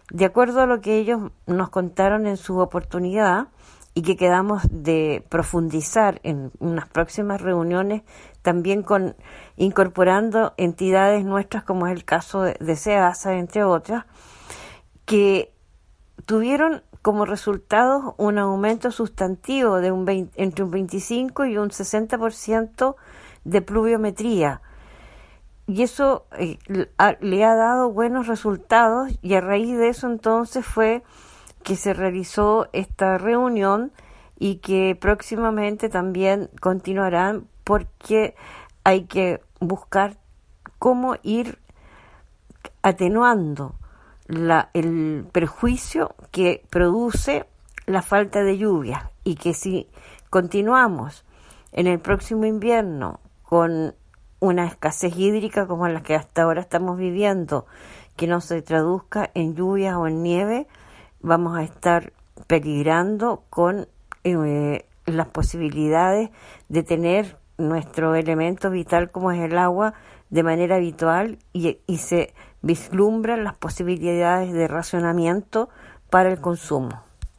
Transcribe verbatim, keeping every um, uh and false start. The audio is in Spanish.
De acuerdo a lo que ellos nos contaron en su oportunidad y que quedamos de profundizar en unas próximas reuniones, también con incorporando entidades nuestras, como es el caso de, de SEASA, entre otras, que tuvieron como resultado un aumento sustantivo de un veinte, entre un veinticinco y un sesenta por ciento de pluviometría. Y eso eh, le ha dado buenos resultados, y a raíz de eso entonces fue que se realizó esta reunión y que próximamente también continuarán, porque hay que buscar cómo ir atenuando la, el perjuicio que produce la falta de lluvia, y que si continuamos en el próximo invierno con una escasez hídrica como la que hasta ahora estamos viviendo, que no se traduzca en lluvias o en nieve, vamos a estar peligrando con eh, las posibilidades de tener nuestro elemento vital como es el agua de manera habitual, y, y se vislumbran las posibilidades de racionamiento para el consumo.